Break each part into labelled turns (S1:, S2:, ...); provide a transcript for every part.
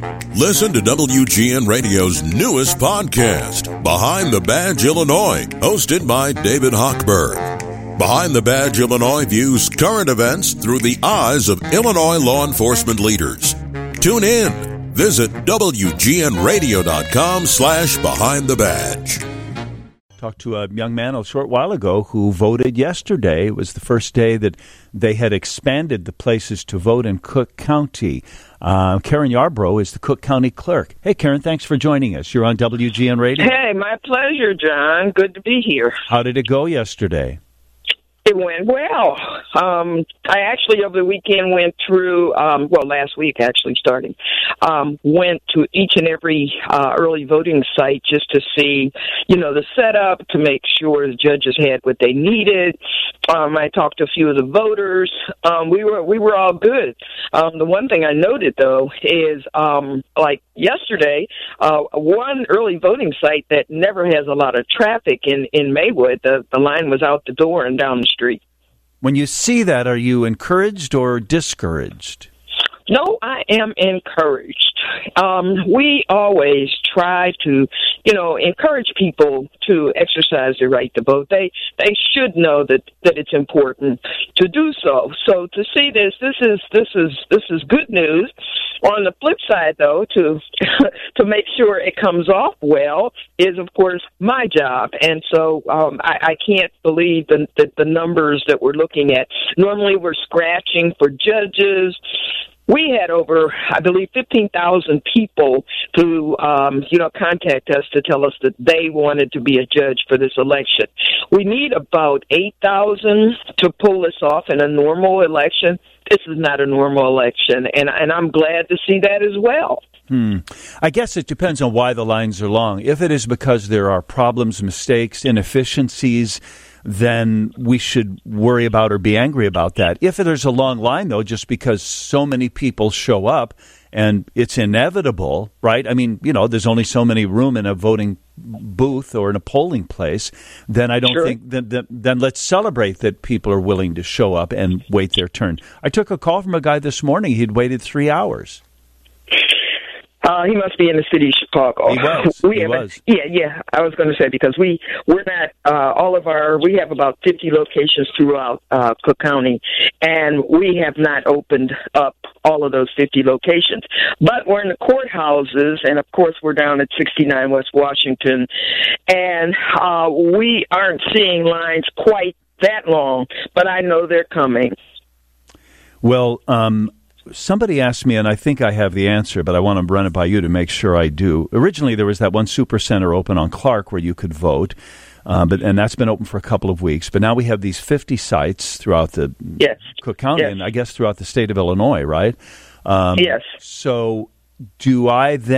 S1: Listen to WGN Radio's newest podcast, Behind the Badge Illinois, hosted by David Hochberg. Behind the Badge Illinois views current events through the eyes of Illinois law enforcement leaders. Tune in. Visit WGNradio.com/Behind the Badge.
S2: Talked to a young man a short while ago who voted yesterday. It was the first day that they had expanded the places to vote in Cook County. Karen Yarbrough is the Cook County clerk. Hey, Karen, thanks for joining us. You're on WGN Radio.
S3: Hey, my pleasure, John. Good to be here.
S2: How did it go yesterday?
S3: It went well. I actually, over the weekend, went through, last week, actually, starting, went to each and every early voting site just to see, the setup, to make sure the judges had what they needed. I talked to a few of the voters. We were all good. The one thing I noted, though, is, like yesterday, one early voting site that never has a lot of traffic in Maywood, the line was out the door and down the street.
S2: When you see that, are you encouraged or discouraged?
S3: No, I am encouraged. We always try to, encourage people to exercise their right to vote. They should know that it's important to do so. So to see this is good news. On the flip side, though, to make sure it comes off well is, of course, my job. And so I can't believe the numbers that we're looking at. Normally, we're scratching for judges. We had over, I believe, 15,000 people who, contact us to tell us that they wanted to be a judge for this election. We need about 8,000 to pull this off in a normal election. This is not a normal election, and I'm glad to see that as well.
S2: I guess it depends on why the lines are long. If it is because there are problems, mistakes, inefficiencies, then we should worry about or be angry about that. If there's a long line, though, just because so many people show up and it's inevitable, right? I mean, there's only so many room in a voting booth or in a polling place, then I don't think then let's celebrate that people are willing to show up and wait their turn. I took a call from a guy this morning. He'd waited 3 hours.
S3: He must be in the city of Chicago.
S2: He was.
S3: Yeah. I was going to say, because we're not, we have about 50 locations throughout Cook County, and we have not opened up all of those 50 locations. But we're in the courthouses, and of course we're down at 69 West Washington, and we aren't seeing lines quite that long, but I know they're coming.
S2: Well, somebody asked me, and I think I have the answer, but I want to run it by you to make sure I do. Originally, there was that one super center open on Clark where you could vote, and that's been open for a couple of weeks. But now we have these 50 sites throughout the Cook County, and I guess throughout the state of Illinois, right?
S3: Yes.
S2: So can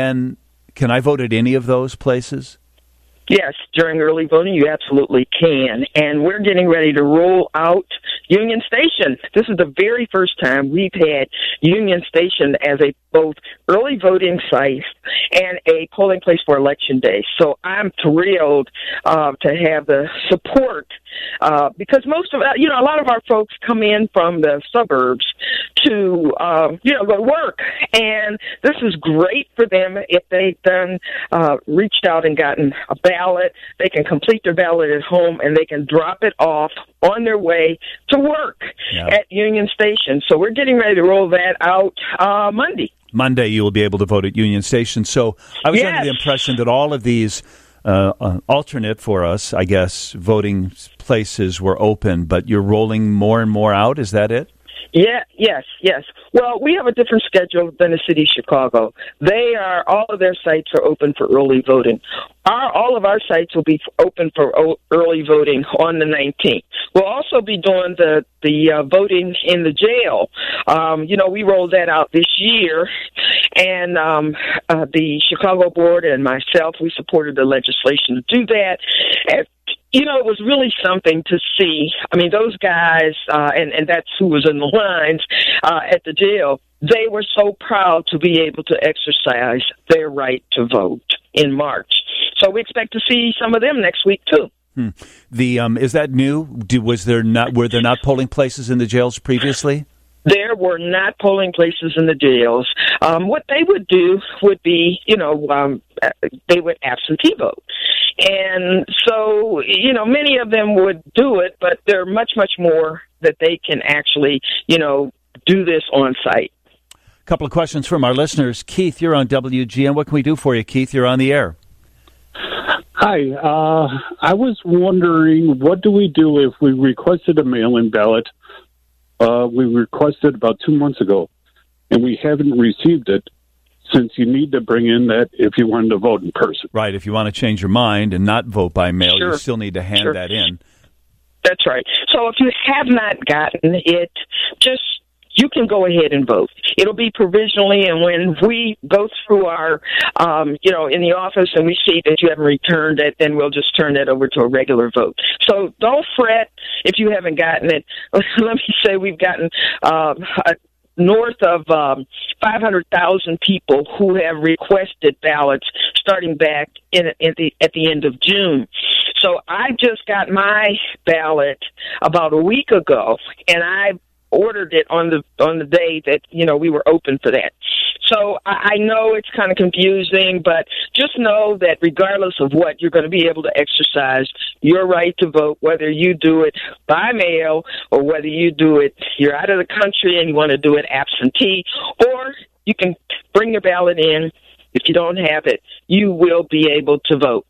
S2: I vote at any of those places?
S3: Yes, during early voting, you absolutely can. And we're getting ready to roll out Union Station. This is the very first time we've had Union Station as a both early voting site and a polling place for Election Day. So I'm thrilled to have the support because most of, a lot of our folks come in from the suburbs to, go to work. And this is great for them if they've done, reached out and gotten a ballot. They can complete their ballot at home and they can drop it off on their way to work at Union Station. So we're getting ready to roll that out Monday.
S2: Monday, you will be able to vote at Union Station. So I was under the impression that all of these alternate for us, I guess, voting places were open, but you're rolling more and more out. Is that it?
S3: Yes. Well, we have a different schedule than the city of Chicago. All of their sites are open for early voting. All of our sites will be open for early voting on the 19th. We'll also be doing the voting in the jail. We rolled that out this year, and the Chicago board and myself, we supported the legislation to do that. And it was really something to see. I mean, those guys, and that's who was in the lines at the jail, they were so proud to be able to exercise their right to vote in March. So we expect to see some of them next week, too.
S2: Is that new? Were there not polling places in the jails previously?
S3: there were not polling places in the jails. What they would do would be, they would absentee vote. And so, many of them would do it, but there are much, much more that they can actually, do this on site.
S2: A couple of questions from our listeners. Keith, you're on WGN. What can we do for you, Keith? You're on the air.
S4: Hi. I was wondering, what do we do if we requested a mail-in ballot? We requested about 2 months ago, and we haven't received it, since you need to bring in that if you wanted to vote in person.
S2: Right. If you want to change your mind and not vote by mail,
S3: Sure.
S2: you still need to hand that in.
S3: That's right. So if you have not gotten it, you can go ahead and vote. It'll be provisionally, and when we go through our, in the office and we see that you haven't returned it, then we'll just turn that over to a regular vote. So don't fret if you haven't gotten it. Let me say we've gotten north of 500,000 people who have requested ballots starting back at the end of June. So I just got my ballot about a week ago, and I ordered it on the day that we were open for that. So I know it's kind of confusing, but just know that regardless of what, you're going to be able to exercise your right to vote, whether you do it by mail or whether you're out of the country and you want to do it absentee, or you can bring your ballot in. If you don't have it, you will be able to vote.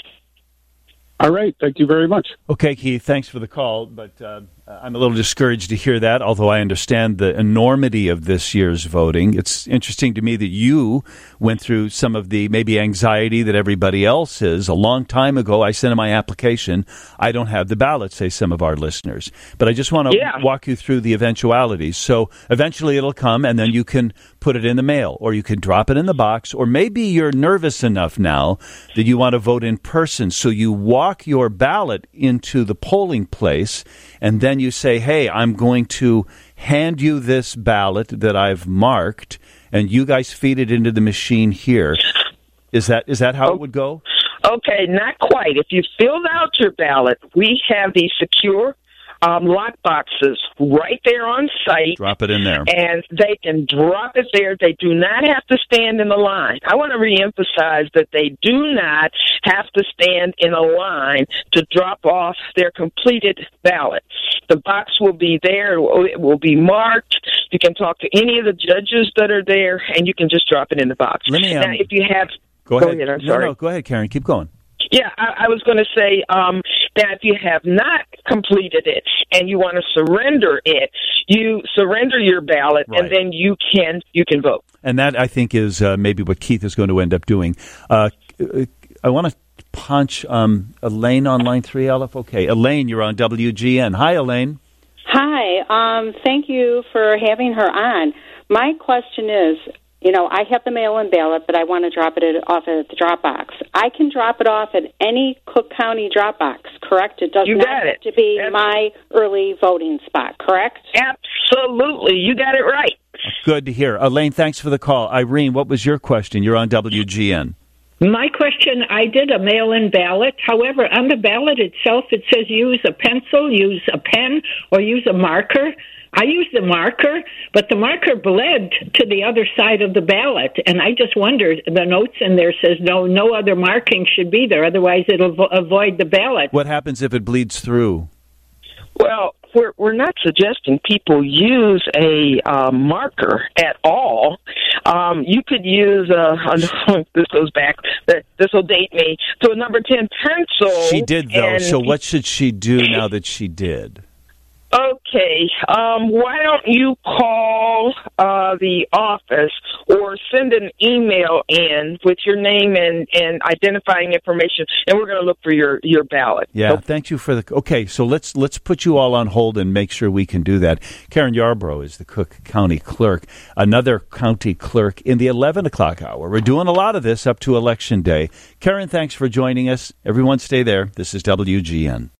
S4: All right. Thank you very much.
S2: Okay, Keith, thanks for the call, but I'm a little discouraged to hear that, although I understand the enormity of this year's voting. It's interesting to me that you went through some of the maybe anxiety that everybody else is. A long time ago, I sent in my application. I don't have the ballot, say some of our listeners. But I just want to walk you through the eventualities. So eventually it'll come, and then you can put it in the mail, or you can drop it in the box, or maybe you're nervous enough now that you want to vote in person. So you walk your ballot into the polling place, and then you say, hey, I'm going to hand you this ballot that I've marked, and you guys feed it into the machine here. Is that how it would go?
S3: Okay, not quite. If you filled out your ballot, we have these secure lock boxes right there on site.
S2: Drop it in there.
S3: And they can drop it there. They do not have to stand in the line. I want to reemphasize that they do not have to stand in a line to drop off their completed ballot. The box will be there. It will be marked. You can talk to any of the judges that are there, and you can just drop it in the box.
S2: Let me,
S3: now, if you have...
S2: Go ahead.
S3: I'm sorry.
S2: No, go ahead, Karen. Keep going.
S3: Yeah, I was going to say that if you have not completed it and you want to surrender it, you surrender your ballot, right, and then you can vote.
S2: And that, I think, is maybe what Keith is going to end up doing. I want to punch Elaine on line 3, Aleph. Okay, Elaine, you're on WGN. Hi, Elaine.
S5: Hi. Thank you for having her on. My question is, I have the mail-in ballot, but I want to drop it off at the drop box. I can drop it off at any Cook County drop box, correct? It does not have to be my early voting spot, correct?
S3: Absolutely. You got it right.
S2: Good to hear. Elaine, thanks for the call. Irene, what was your question? You're on WGN.
S6: My question, I did a mail-in ballot. However, on the ballot itself, it says use a pencil, use a pen, or use a marker. I used the marker, but the marker bled to the other side of the ballot, and I just wondered, the notes in there says no other marking should be there, otherwise it'll avoid the ballot.
S2: What happens if it bleeds through?
S3: Well, we're not suggesting people use a marker at all. You could use this goes back. This will date me to a number 10 pencil.
S2: She did, though. So what should she do now that she did?
S3: Okay, why don't you call the office or send an email in with your name and identifying information, and we're going to look for your ballot.
S2: Yeah, thank you for the... Okay, so let's put you all on hold and make sure we can do that. Karen Yarbrough is the Cook County Clerk, another county clerk in the 11 o'clock hour. We're doing a lot of this up to Election Day. Karen, thanks for joining us. Everyone stay there. This is WGN.